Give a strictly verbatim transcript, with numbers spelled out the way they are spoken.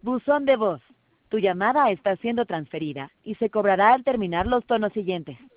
Buzón de voz. Tu llamada está siendo transferida y se cobrará al terminar los tonos siguientes.